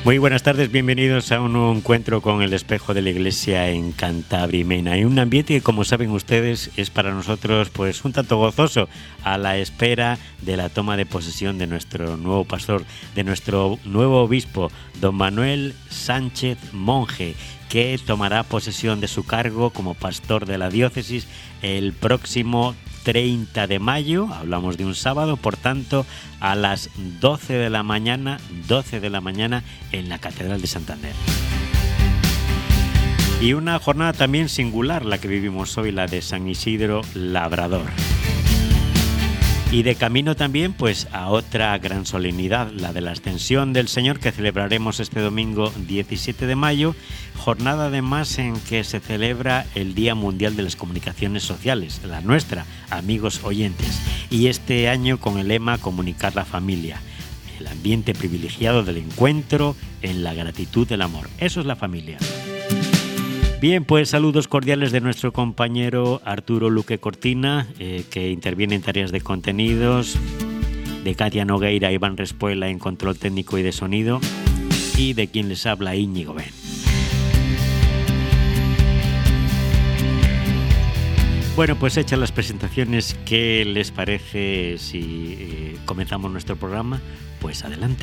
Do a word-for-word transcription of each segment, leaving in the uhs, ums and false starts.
Muy buenas tardes, bienvenidos a un nuevo encuentro con el espejo de la Iglesia en Cantabria y Mena. Hay un ambiente que, como saben ustedes, es para nosotros pues un tanto gozoso, a la espera de la toma de posesión de nuestro nuevo pastor, de nuestro nuevo obispo, don Manuel Sánchez Monje, que tomará posesión de su cargo como pastor de la diócesis el próximo treinta de mayo, hablamos de un sábado, por tanto, a las doce de la mañana, doce de la mañana en la Catedral de Santander. Y una jornada también singular la que vivimos hoy, la de San Isidro Labrador. Y de camino también pues a otra gran solemnidad, la de la Ascensión del Señor, que celebraremos este domingo diecisiete de mayo, jornada además en que se celebra el Día Mundial de las Comunicaciones Sociales, la nuestra, amigos oyentes, y este año con el lema Comunicar la familia, el ambiente privilegiado del encuentro en la gratitud del amor. Eso es la familia. Bien, pues saludos cordiales de nuestro compañero Arturo Luque Cortina, eh, que interviene en tareas de contenidos, de Katia Nogueira, Iván Respuela en control técnico y de sonido, y de quien les habla, Íñigo Ben. Bueno, pues hechas las presentaciones, ¿qué les parece si eh, comenzamos nuestro programa? Pues adelante.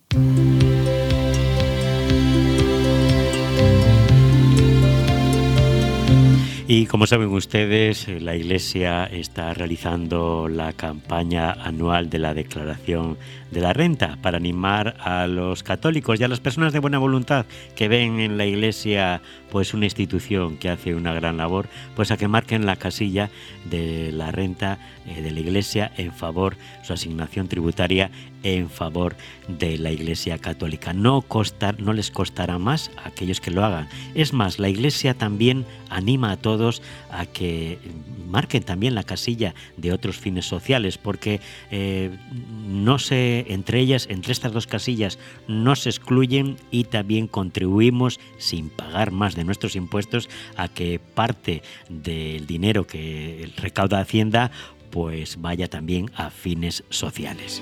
Y como saben ustedes, la Iglesia está realizando la campaña anual de la declaración de la renta para animar a los católicos y a las personas de buena voluntad que ven en la Iglesia pues una institución que hace una gran labor, pues a que marquen la casilla de la renta eh, de la Iglesia en favor, su asignación tributaria en favor de la Iglesia Católica. No costar, no les costará más a aquellos que lo hagan. Es más, la Iglesia también anima a todos a que marquen también la casilla de otros fines sociales, porque eh, no se, entre ellas, entre estas dos casillas, no se excluyen y también contribuimos sin pagar más de nuestros impuestos a que parte del dinero que recauda Hacienda pues vaya también a fines sociales.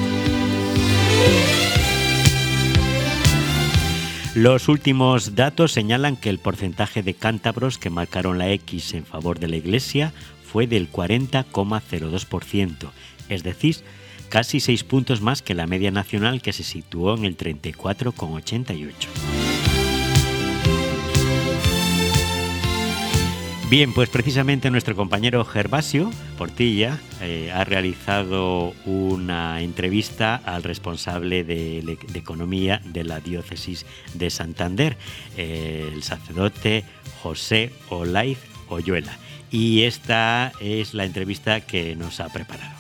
Los últimos datos señalan que el porcentaje de cántabros que marcaron la X en favor de la Iglesia fue del cuarenta coma cero dos por ciento, es decir, casi seis puntos más que la media nacional, que se situó en el treinta y cuatro coma ochenta y ocho. Bien, pues precisamente nuestro compañero Gervasio Portilla eh, ha realizado una entrevista al responsable de, de Economía de la Diócesis de Santander, eh, el sacerdote José Olaiz Oyuela. Y esta es la entrevista que nos ha preparado.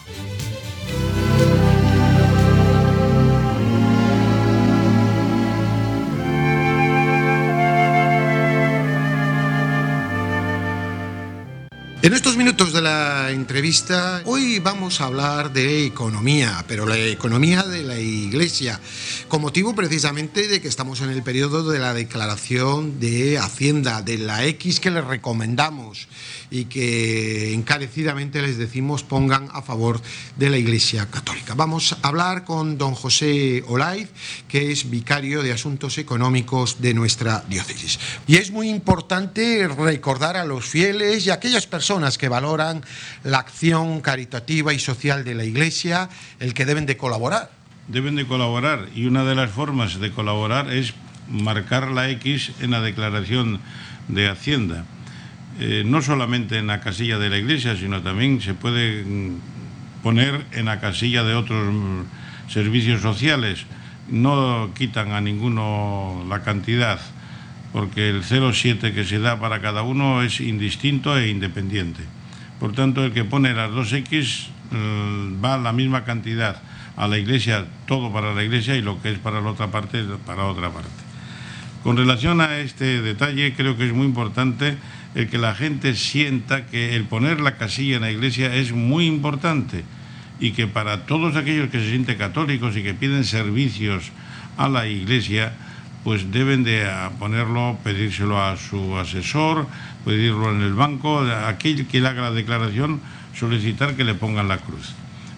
En estos minutos de la entrevista, hoy vamos a hablar de economía, pero la economía de la Iglesia, con motivo precisamente de que estamos en el periodo de la declaración de Hacienda, de la X que les recomendamos y que encarecidamente les decimos pongan a favor de la Iglesia Católica. Vamos a hablar con don José Olaiz, que es vicario de Asuntos Económicos de nuestra diócesis. Y es muy importante recordar a los fieles y a aquellas personas que valoran la acción caritativa y social de la Iglesia, el que deben de colaborar. Deben de colaborar, y una de las formas de colaborar es marcar la X en la declaración de Hacienda. Eh, no solamente en la casilla de la Iglesia, sino también se puede poner en la casilla de otros servicios sociales. No quitan a ninguno la cantidad, porque el cero coma siete que se da para cada uno es indistinto e independiente. Por tanto, el que pone las dos X eh, va la misma cantidad a la Iglesia, todo para la Iglesia, y lo que es para la otra parte, para otra parte. Con relación a este detalle, creo que es muy importante el que la gente sienta que el poner la casilla en la Iglesia es muy importante, y que para todos aquellos que se sienten católicos y que piden servicios a la Iglesia, pues deben de ponerlo, pedírselo a su asesor, pedirlo en el banco, aquel que le haga la declaración, solicitar que le pongan la cruz.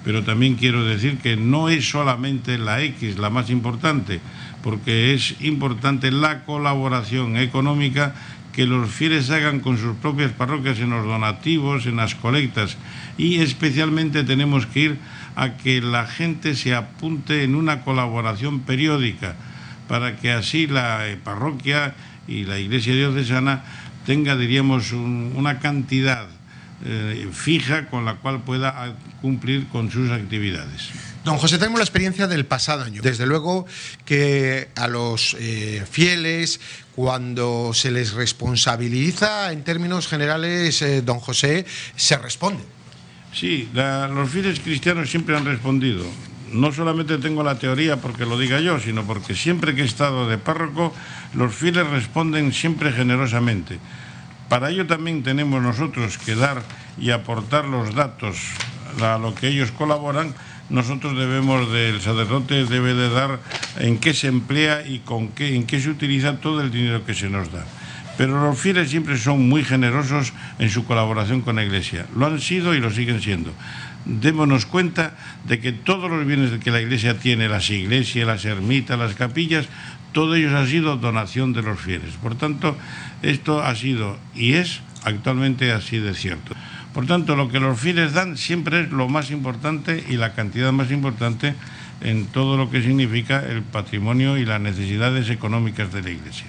pero también quiero decir que no es solamente la X la más importante, porque es importante la colaboración económica que los fieles hagan con sus propias parroquias en los donativos, en las colectas, y especialmente tenemos que ir a que la gente se apunte en una colaboración periódica para que así la parroquia y la iglesia diocesana tenga, diríamos, un, una cantidad eh, fija con la cual pueda cumplir con sus actividades. Don José, tenemos la experiencia del pasado año. Desde luego que a los eh, fieles, cuando se les responsabiliza en términos generales, eh, don José, se responde. Sí, la, los fieles cristianos siempre han respondido. No solamente tengo la teoría porque lo diga yo, sino porque siempre que he estado de párroco, los fieles responden siempre generosamente. Para ello también tenemos nosotros que dar y aportar los datos a lo que ellos colaboran. Nosotros debemos, el sacerdote debe de dar en qué se emplea y con qué, en qué se utiliza todo el dinero que se nos da. Pero los fieles siempre son muy generosos en su colaboración con la Iglesia. Lo han sido y lo siguen siendo. Démonos cuenta de que todos los bienes que la Iglesia tiene, las iglesias, las ermitas, las capillas, todo ello ha sido donación de los fieles. Por tanto, esto ha sido y es actualmente así de cierto. Por tanto, lo que los fieles dan siempre es lo más importante y la cantidad más importante en todo lo que significa el patrimonio y las necesidades económicas de la Iglesia.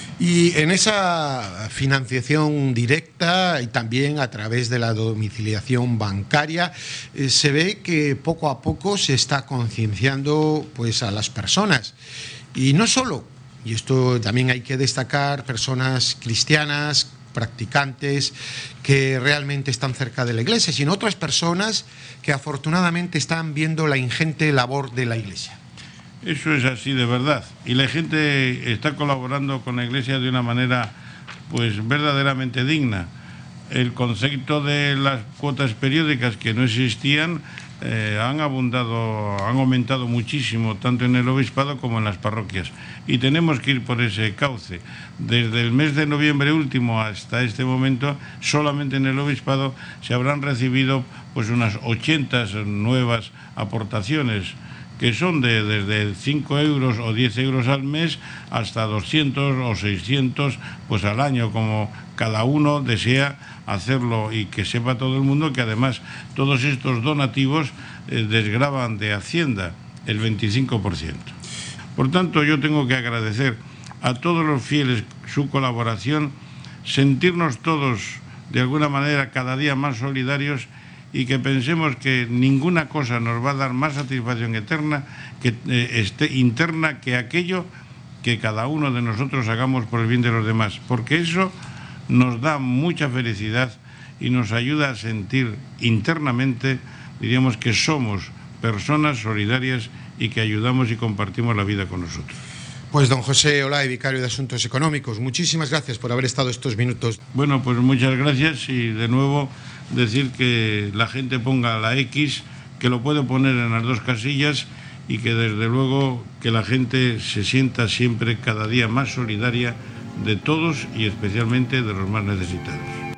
Y en esa financiación directa y también a través de la domiciliación bancaria, eh, se ve que poco a poco se está concienciando pues, a las personas. Y no solo, y esto también hay que destacar, personas cristianas, practicantes que realmente están cerca de la Iglesia, sino otras personas que afortunadamente están viendo la ingente labor de la Iglesia. Eso es así de verdad, y la gente está colaborando con la Iglesia de una manera pues verdaderamente digna. El concepto de las cuotas periódicas que no existían eh, han abundado, han aumentado muchísimo, tanto en el obispado como en las parroquias, y tenemos que ir por ese cauce. Desde el mes de noviembre último hasta este momento, solamente en el obispado se habrán recibido pues unas ochenta nuevas aportaciones, que son de desde cinco euros o diez euros al mes hasta doscientos o seiscientos pues al año, como cada uno desea hacerlo, y que sepa todo el mundo que además todos estos donativos eh, desgravan de Hacienda el veinticinco por ciento. Por tanto, yo tengo que agradecer a todos los fieles su colaboración, sentirnos todos de alguna manera cada día más solidarios, y que pensemos que ninguna cosa nos va a dar más satisfacción eterna que eh, este, interna que aquello que cada uno de nosotros hagamos por el bien de los demás, porque eso nos da mucha felicidad y nos ayuda a sentir internamente, diríamos, que somos personas solidarias y que ayudamos y compartimos la vida con nosotros. Pues don José Olay, vicario de Asuntos Económicos, muchísimas gracias por haber estado estos minutos. Bueno, pues muchas gracias, y de nuevo decir que la gente ponga la X, que lo puede poner en las dos casillas, y que desde luego que la gente se sienta siempre cada día más solidaria de todos y especialmente de los más necesitados.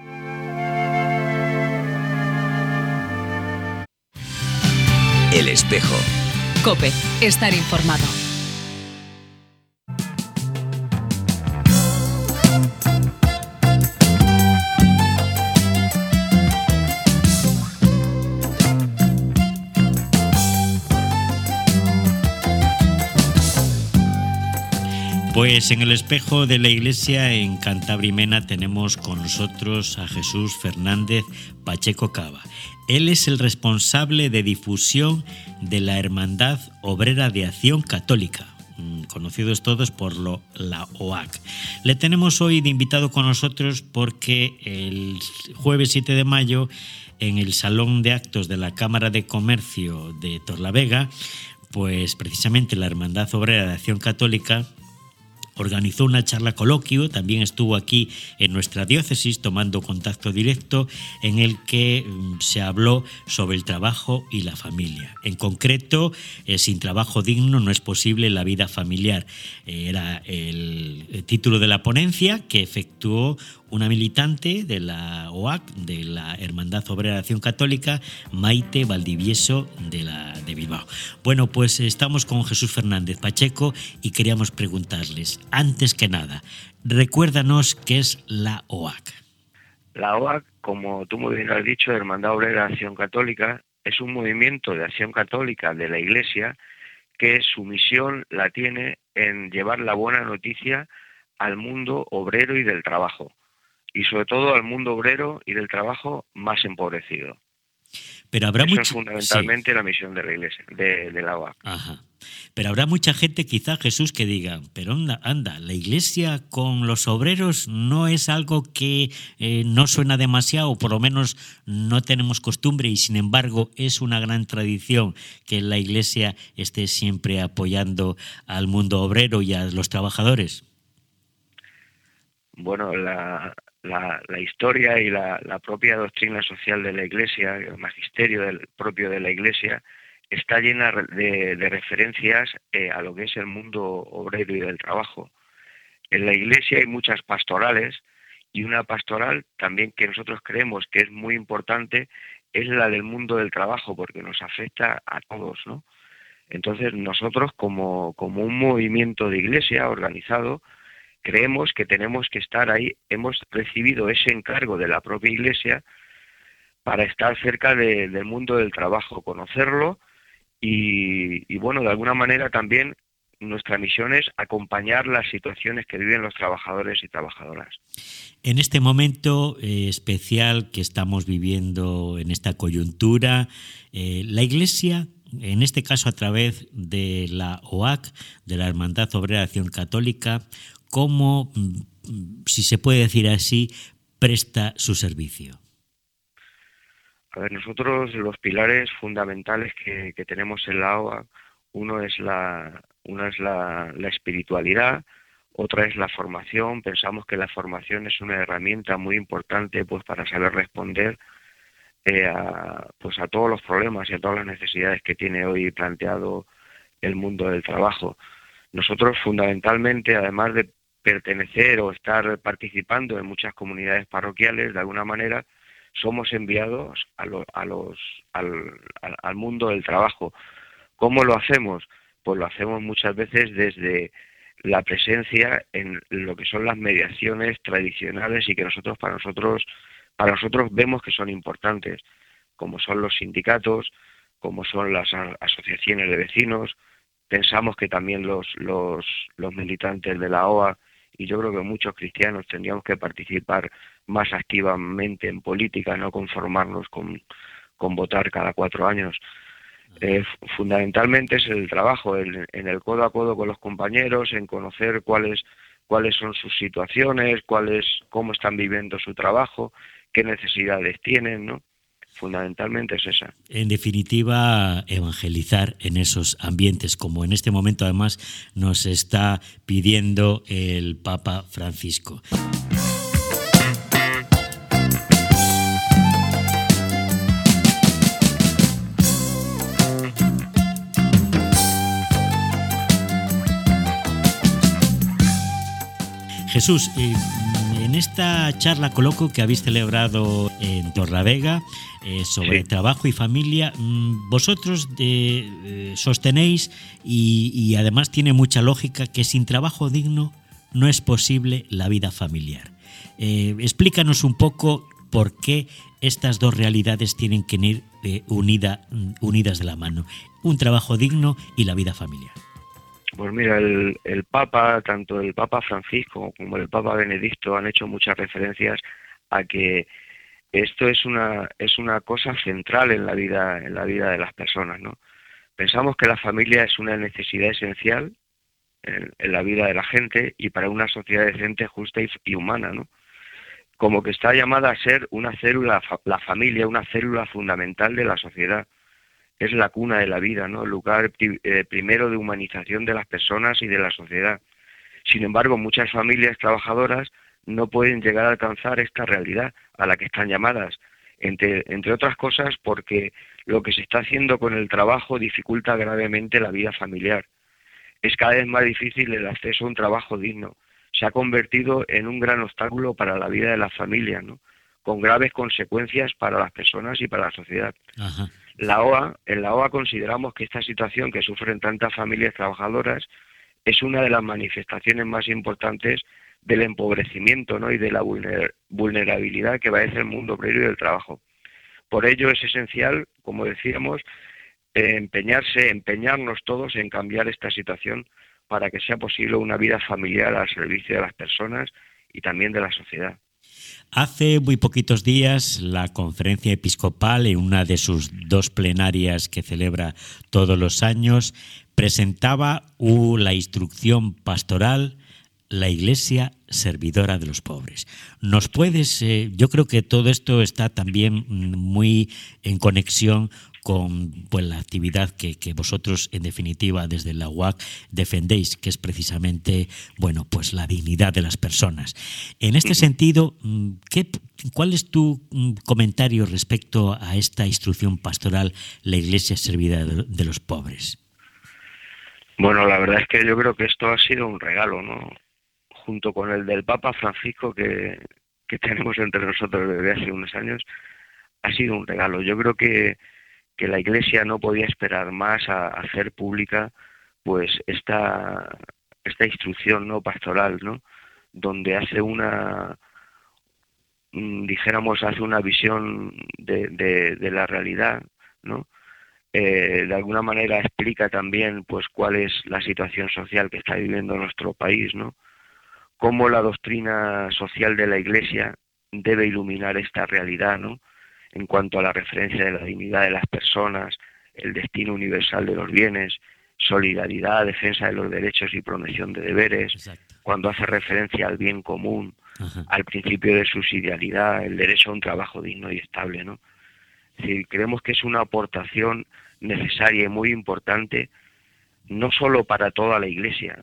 El Espejo. COPE, estar informado. Pues en el Espejo de la Iglesia en Cantabria y Mena tenemos con nosotros a Jesús Fernández Pacheco Cava. Él es el responsable de difusión de la Hermandad Obrera de Acción Católica, conocidos todos por lo, la O A C. Le tenemos hoy de invitado con nosotros porque el jueves siete de mayo, en el Salón de Actos de la Cámara de Comercio de Torlavega, pues precisamente la Hermandad Obrera de Acción Católica organizó una charla coloquio, también estuvo aquí en nuestra diócesis tomando contacto directo, en el que se habló sobre el trabajo y la familia. En concreto, eh, sin trabajo digno no es posible la vida familiar. Eh, era el, el título de la ponencia que efectuó una militante de la O A C, de la Hermandad Obrera de Acción Católica, Maite Valdivieso de, la, de Bilbao. Bueno, pues estamos con Jesús Fernández Pacheco y queríamos preguntarles, antes que nada, recuérdanos qué es la O A C. La O A C, como tú muy bien has dicho, Hermandad Obrera de Acción Católica, es un movimiento de acción católica de la Iglesia que su misión la tiene en llevar la buena noticia al mundo obrero y del trabajo, y sobre todo al mundo obrero y del trabajo más empobrecido. Pero habrá Eso mucho... es fundamentalmente sí. la misión de la Iglesia, de, de la O A C. Ajá. Pero habrá mucha gente, quizá, Jesús, que diga, pero anda, anda, la Iglesia con los obreros no es algo que eh, no suena demasiado, por lo menos no tenemos costumbre, y sin embargo es una gran tradición que la Iglesia esté siempre apoyando al mundo obrero y a los trabajadores. Bueno, la, la, la historia y la, la propia doctrina social de la Iglesia, el magisterio del, propio de la Iglesia, está llena de, de referencias eh, a lo que es el mundo obrero y del trabajo. En la Iglesia hay muchas pastorales, y una pastoral también que nosotros creemos que es muy importante es la del mundo del trabajo, porque nos afecta a todos, ¿no? Entonces nosotros como, como un movimiento de Iglesia organizado, creemos que tenemos que estar ahí. Hemos recibido ese encargo de la propia Iglesia para estar cerca de, del mundo del trabajo, conocerlo, y, y bueno, de alguna manera también nuestra misión es acompañar las situaciones que viven los trabajadores y trabajadoras. En este momento eh, especial que estamos viviendo en esta coyuntura, eh, la Iglesia, en este caso a través de la O A C, de la Hermandad Obrera de Acción Católica, ¿cómo, si se puede decir así, presta su servicio? A ver, nosotros los pilares fundamentales que, que tenemos en la O A C, uno es la, una es la, la espiritualidad, otra es la formación. Pensamos que la formación es una herramienta muy importante, pues, para saber responder eh, a, pues, a todos los problemas y a todas las necesidades que tiene hoy planteado el mundo del trabajo. Nosotros fundamentalmente, además de pertenecer o estar participando en muchas comunidades parroquiales, de alguna manera somos enviados a los, a los, al, al, al mundo del trabajo. ¿Cómo lo hacemos? Pues lo hacemos muchas veces desde la presencia en lo que son las mediaciones tradicionales y que nosotros para nosotros para nosotros vemos que son importantes, como son los sindicatos, como son las asociaciones de vecinos. Pensamos que también los, los, los militantes de la O A, y yo creo que muchos cristianos tendríamos que participar más activamente en política, no conformarnos con, con votar cada cuatro años. Eh, fundamentalmente es el trabajo, el, en el codo a codo con los compañeros, en conocer cuáles cuáles son sus situaciones, cuáles cómo están viviendo su trabajo, qué necesidades tienen, ¿no? Fundamentalmente es esa. En definitiva, evangelizar en esos ambientes, como en este momento además nos está pidiendo el Papa Francisco. Jesús, eh, en esta charla coloquio que habéis celebrado en Torlavega eh, sobre sí. trabajo y familia, vosotros eh, eh, sostenéis y, y además tiene mucha lógica que sin trabajo digno no es posible la vida familiar. Eh, explícanos un poco por qué estas dos realidades tienen que ir eh, unida, unidas de la mano, un trabajo digno y la vida familiar. Pues mira, el, el Papa, tanto el Papa Francisco como el Papa Benedicto han hecho muchas referencias a que esto es una es una cosa central en la vida en la vida de las personas, ¿no? Pensamos que la familia es una necesidad esencial en, en la vida de la gente y para una sociedad decente, justa y, y humana, ¿no? Como que está llamada a ser una célula, la familia, una célula fundamental de la sociedad. Es la cuna de la vida, ¿no? El lugar eh, primero de humanización de las personas y de la sociedad. Sin embargo, muchas familias trabajadoras no pueden llegar a alcanzar esta realidad a la que están llamadas, entre, entre otras cosas porque lo que se está haciendo con el trabajo dificulta gravemente la vida familiar. Es cada vez más difícil el acceso a un trabajo digno. se ha convertido en un gran obstáculo para la vida de las familias, ¿no? Con graves consecuencias para las personas y para la sociedad. Ajá. La O A, en la O A consideramos que esta situación que sufren tantas familias trabajadoras es una de las manifestaciones más importantes del empobrecimiento, ¿no? y de la vulner- vulnerabilidad que padece el mundo obrero y del trabajo. Por ello es esencial, como decíamos, eh, empeñarse, empeñarnos todos en cambiar esta situación para que sea posible una vida familiar al servicio de las personas y también de la sociedad. Hace muy poquitos días la Conferencia Episcopal, en una de sus dos plenarias que celebra todos los años, presentaba uh, la instrucción pastoral, la Iglesia servidora de los pobres. ¿Nos puedes, eh, yo creo que todo esto está también muy en conexión con pues, la actividad que, que vosotros, en definitiva, desde la U A C defendéis, que es precisamente, bueno, pues la dignidad de las personas. En este sentido, ¿qué, ¿cuál es tu comentario respecto a esta instrucción pastoral, la Iglesia servidora de, de los pobres? Bueno, la verdad es que yo creo que esto ha sido un regalo, ¿no? Junto con el del Papa Francisco que, que tenemos entre nosotros desde hace unos años, ha sido un regalo. Yo creo que que la Iglesia no podía esperar más a, a hacer pública pues esta esta instrucción no pastoral, ¿no? Donde hace una dijéramos hace una visión de, de, de la realidad, ¿no? Eh, de alguna manera explica también pues cuál es la situación social que está viviendo nuestro país, ¿no? Cómo la doctrina social de la Iglesia debe iluminar esta realidad, ¿no? En cuanto a la referencia de la dignidad de las personas, el destino universal de los bienes, solidaridad, defensa de los derechos y promoción de deberes. Exacto. Cuando hace referencia al bien común, ajá, al principio de subsidiariedad, el derecho a un trabajo digno y estable, ¿no? Es decir, creemos que es una aportación necesaria y muy importante, no solo para toda la Iglesia,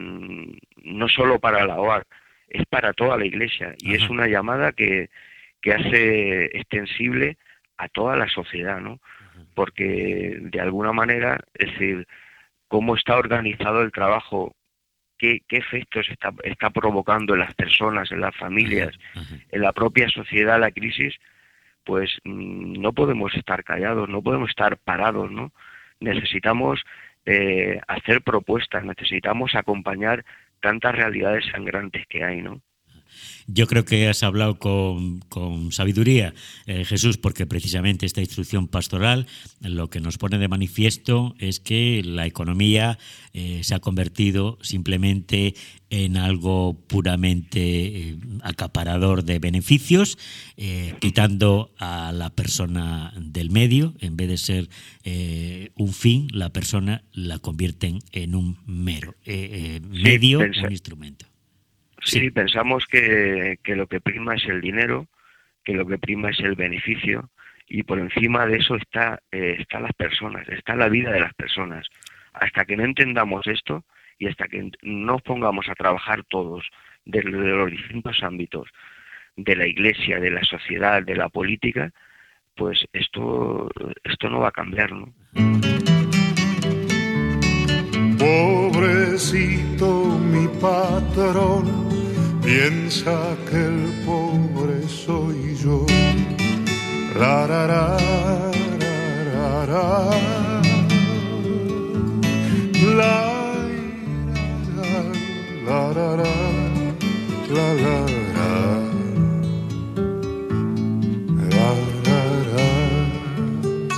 no solo para la O A C, es para toda la Iglesia, y ajá, es una llamada que que hace extensible a toda la sociedad, ¿no? Porque de alguna manera, es decir, cómo está organizado el trabajo, qué, qué efectos está, está provocando en las personas, en las familias, en la propia sociedad la crisis, pues no podemos estar callados, no podemos estar parados, ¿no? Necesitamos eh, hacer propuestas, necesitamos acompañar tantas realidades sangrantes que hay, ¿no? Yo creo que has hablado con, con sabiduría, eh, Jesús, porque precisamente esta instrucción pastoral lo que nos pone de manifiesto es que la economía eh, se ha convertido simplemente en algo puramente eh, acaparador de beneficios, eh, quitando a la persona del medio. En vez de ser eh, un fin, la persona la convierten en un mero eh, eh, medio, sí, un instrumento. Sí, sí, pensamos que, que lo que prima es el dinero, que lo que prima es el beneficio, y por encima de eso está, eh, están las personas, está la vida de las personas. Hasta que no entendamos esto y hasta que no nos pongamos a trabajar todos desde los distintos ámbitos de la Iglesia, de la sociedad, de la política, pues esto, esto no va a cambiar, ¿no? Pobrecito mi patrón, piensa que el pobre soy yo. Ra, ra, ra, ra, ra, ra. La, la, la, la, la, la, la. La, la, la.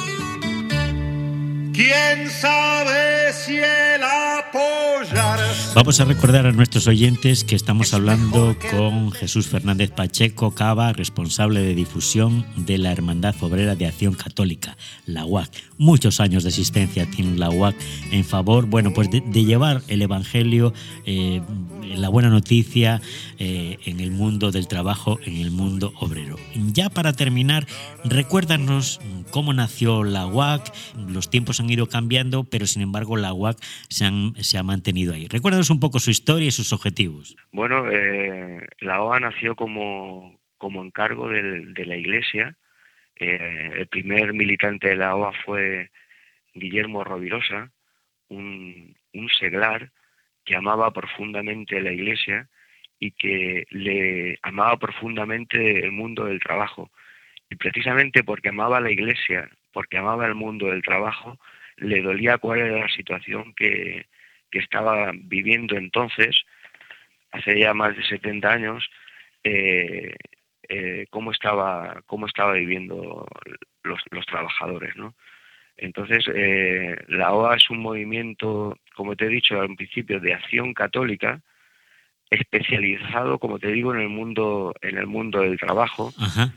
¿Quién sabe si el apoyar? Vamos a recordar a nuestros oyentes que estamos hablando con Jesús Fernández Pacheco Cava, responsable de difusión de la Hermandad Obrera de Acción Católica, la U A C. Muchos años de existencia tiene la U A C en favor, bueno, pues de, de llevar el Evangelio, eh, la buena noticia eh, en el mundo del trabajo, en el mundo obrero. Ya para terminar, recuérdanos cómo nació la U A C. Los tiempos han ido cambiando, pero sin embargo la U A C se, han, se ha mantenido ahí. Recuérdanos un poco su historia y sus objetivos. Bueno, eh, la O A nació como, como encargo del, de la Iglesia. Eh, el primer militante de la O A fue Guillermo Rovirosa, un, un seglar que amaba profundamente la Iglesia y que le amaba profundamente el mundo del trabajo. Y precisamente porque amaba la Iglesia, porque amaba el mundo del trabajo, le dolía cuál era la situación que, que estaba viviendo entonces, hace ya más de setenta años, eh, eh, cómo estaba cómo estaba viviendo los, los trabajadores, ¿no? Entonces, eh, la O A es un movimiento, como te he dicho al principio, de acción católica, especializado, como te digo, en el mundo en el mundo del trabajo. Ajá.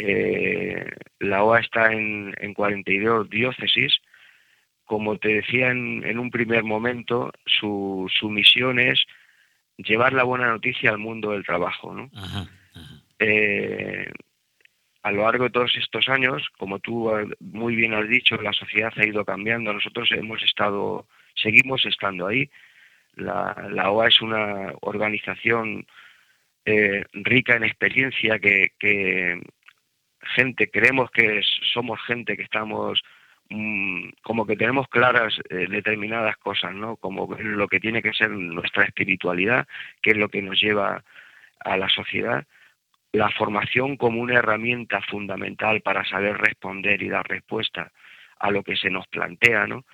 Eh, la O A está en, en cuarenta y dos diócesis. Como te decía en, en un primer momento, su, su misión es llevar la buena noticia al mundo del trabajo, ¿no? Ajá, ajá. Eh, a lo largo de todos estos años, como tú muy bien has dicho, la sociedad ha ido cambiando. Nosotros hemos estado, seguimos estando ahí. La, la O A es una organización eh, rica en experiencia, que, que gente, creemos que es, somos gente que estamos mmm, como que tenemos claras eh, determinadas cosas, ¿no? Como lo que tiene que ser nuestra espiritualidad, que es lo que nos lleva a la sociedad, la formación como una herramienta fundamental para saber responder y dar respuesta a lo que se nos plantea, ¿no?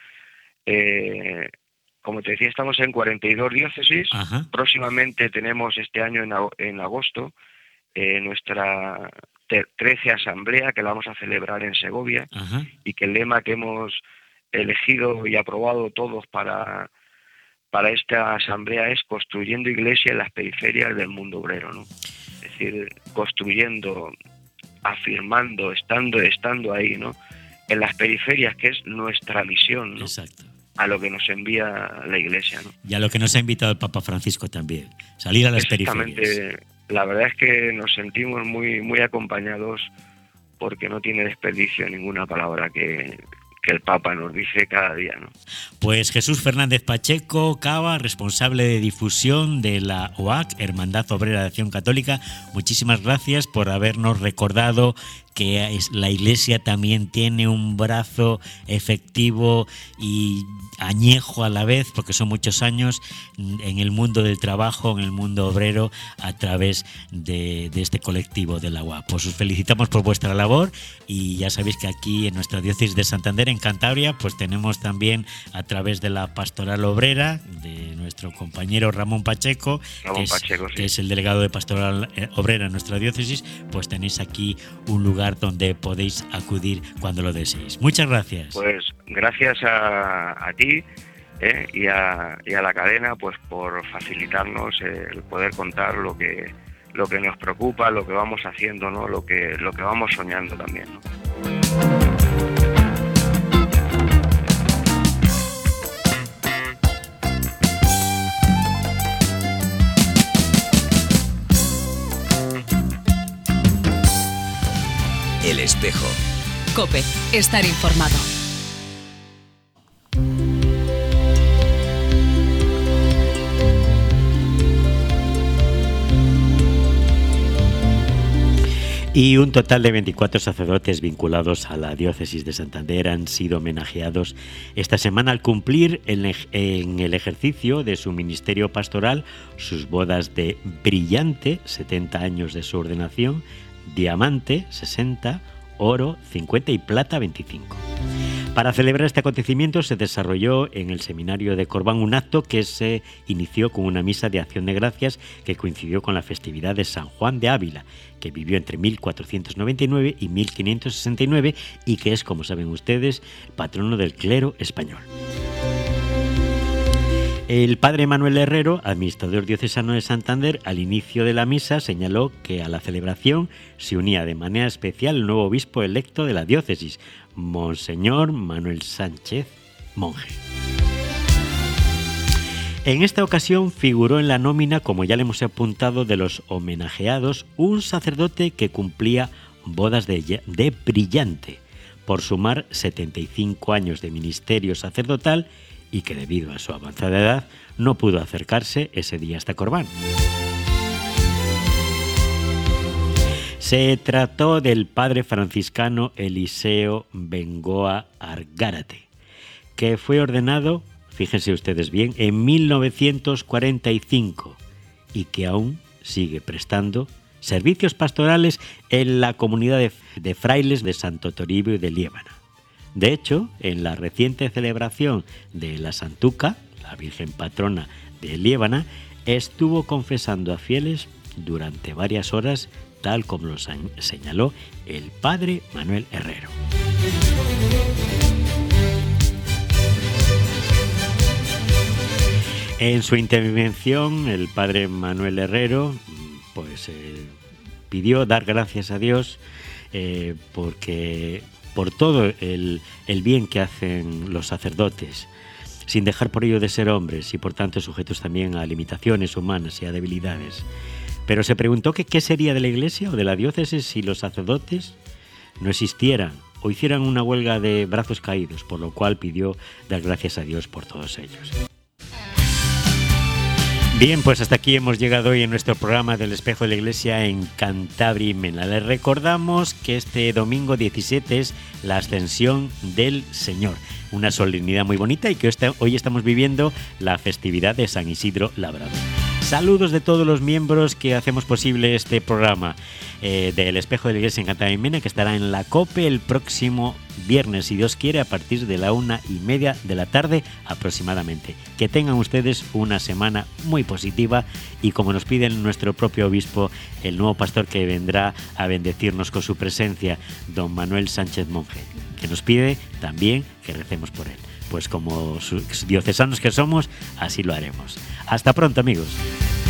Eh, como te decía, estamos en cuarenta y dos diócesis. Ajá. Próximamente tenemos este año en, en agosto eh, nuestra trece asamblea, que la vamos a celebrar en Segovia. Ajá. Y que el lema que hemos elegido y aprobado todos para, para esta asamblea es construyendo iglesia en las periferias del mundo obrero, ¿no? Es decir, construyendo, afirmando, estando, estando ahí, ¿no? En las periferias, que es nuestra misión, ¿no? Exacto. A lo que nos envía la Iglesia, ¿no? Y a lo que nos ha invitado el Papa Francisco también, salir a las periferias. La verdad es que nos sentimos muy, muy acompañados, porque no tiene desperdicio ninguna palabra que, que el Papa nos dice cada día, ¿no? Pues Jesús Fernández Pacheco Cava, responsable de difusión de la O A C, Hermandad Obrera de Acción Católica, muchísimas gracias por habernos recordado que la Iglesia también tiene un brazo efectivo y añejo a la vez, porque son muchos años en el mundo del trabajo, en el mundo obrero, a través de, de este colectivo de la O A C. Pues os felicitamos por vuestra labor, y ya sabéis que aquí en nuestra diócesis de Santander, en Cantabria, pues tenemos también, a través de la Pastoral Obrera, de nuestro compañero Ramón Pacheco, Ramón que, es, Pacheco sí. que es el delegado de Pastoral Obrera en nuestra diócesis, pues tenéis aquí un lugar donde podéis acudir cuando lo deseéis. Muchas gracias. Pues gracias a, a ti eh, y, a, y a la cadena, pues por facilitarnos eh, el poder contar lo que lo que nos preocupa, lo que vamos haciendo, ¿no? Lo que lo que vamos soñando también, ¿no? El Espejo. COPE, estar informado. Y un total de veinticuatro sacerdotes vinculados a la diócesis de Santander han sido homenajeados esta semana al cumplir en el ejercicio de su ministerio pastoral sus bodas de brillante, setenta años de su ordenación, diamante, sesenta, oro, cincuenta y plata, veinticinco. Para celebrar este acontecimiento se desarrolló en el seminario de Corbán un acto que se inició con una misa de acción de gracias que coincidió con la festividad de San Juan de Ávila, que vivió entre mil cuatrocientos noventa y nueve y mil quinientos sesenta y nueve y que es, como saben ustedes, patrono del clero español. El padre Manuel Herrero, administrador diocesano de Santander, al inicio de la misa señaló que a la celebración se unía de manera especial el nuevo obispo electo de la diócesis, Monseñor Manuel Sánchez Monje. En esta ocasión figuró en la nómina, como ya le hemos apuntado, de los homenajeados, un sacerdote que cumplía bodas de, de brillante, por sumar setenta y cinco años de ministerio sacerdotal, y que debido a su avanzada edad no pudo acercarse ese día hasta Corbán. Se trató del padre franciscano Eliseo Bengoa Argárate, que fue ordenado, fíjense ustedes bien, en mil novecientos cuarenta y cinco y que aún sigue prestando servicios pastorales en la comunidad de, de frailes de Santo Toribio y de Liébana. De hecho, en la reciente celebración de la Santuca, la Virgen Patrona de Liébana, estuvo confesando a fieles durante varias horas, tal como lo señaló el padre Manuel Herrero. En su intervención, el padre Manuel Herrero pues eh, pidió dar gracias a Dios eh, porque por todo el, el bien que hacen los sacerdotes, sin dejar por ello de ser hombres y por tanto sujetos también a limitaciones humanas y a debilidades. Pero se preguntó que qué sería de la Iglesia o de la diócesis si los sacerdotes no existieran o hicieran una huelga de brazos caídos, por lo cual pidió dar gracias a Dios por todos ellos. Bien, pues hasta aquí hemos llegado hoy en nuestro programa del Espejo de la Iglesia en Cantabria y Mena. Les recordamos que este domingo diecisiete es la Ascensión del Señor, una solemnidad muy bonita y que hoy estamos viviendo la festividad de San Isidro Labrador. Saludos de todos los miembros que hacemos posible este programa eh, del Espejo de la Iglesia en Cantabria y Mena, que estará en la COPE el próximo viernes, si Dios quiere, a partir de la una y media de la tarde aproximadamente. Que tengan ustedes una semana muy positiva y, como nos pide nuestro propio obispo, el nuevo pastor que vendrá a bendecirnos con su presencia, don Manuel Sánchez Monje, que nos pide también que recemos por él. Pues como diocesanos que somos, así lo haremos. Hasta pronto, amigos.